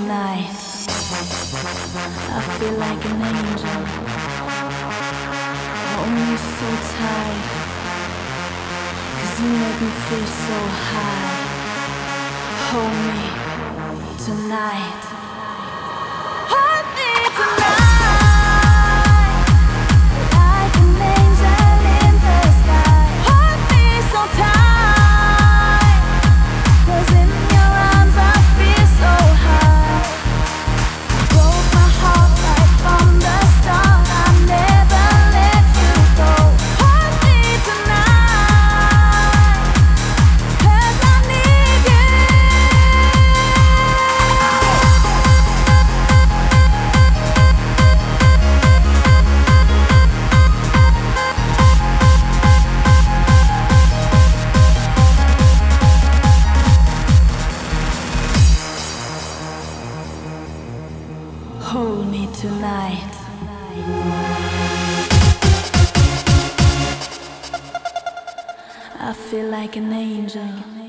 tonight. I feel like an angel. Hold me so tight, 'cause you make me feel so high. Hold me tonight. Hold me tonight, like an angel in the sky. Hold me so tight, 'cause in your arms I feel so high. Broke my heart right from the start. I never let you go. Hold me tonight, 'cause I need you. Hold me tonight. I feel like an angel.